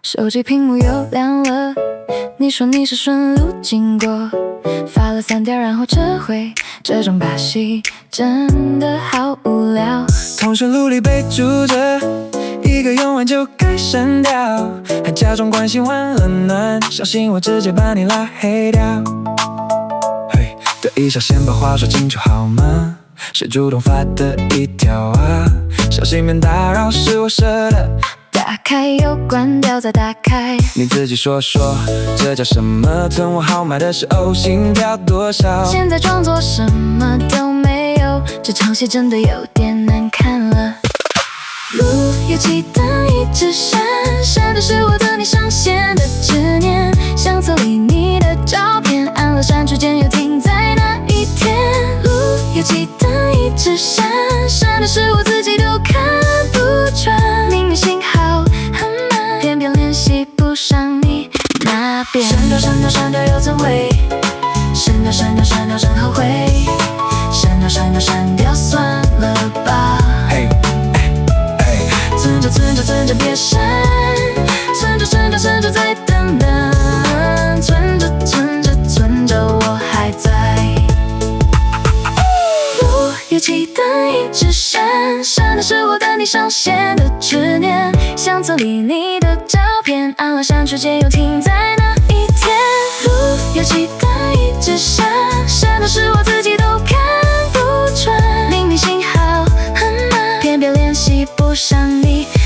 手机屏幕又亮了，你说你是顺路经过，发了3条然后撤回，这种把戏真的好无聊。 通讯录里备注着，一个用完就该删掉，还假装关心完了暖，小心我直接把你拉黑掉。嘿，对一下先把话说清楚好吗？谁主动发的一条啊？小心免打扰，是我设的。 打开又关掉再打开， 你自己说说，这叫什么？存我号码的时候心跳多少？ 现在装作什么都没有，这场戏真的有点难看了。路有几灯一直闪，闪的是我对你上线的执念，相册里你的照片，按了删除键又停在那一天。路有几灯一直闪，闪的是我自己都看不穿，明明信号很慢，偏偏联系不上你那边。删掉删掉删掉又怎会？删掉删掉删掉真后悔，删掉删掉删掉算了吧。 嘿， 存着存着存着别删，存着存着存着再等等，存着存着存着我还在。路有几灯一直闪，闪的是我等你上线的执念，相册里你的照片，按了删除键又停在那一天。路有几灯一直闪，闪的是我自己都看不穿，明明信号很慢，偏偏联系不上你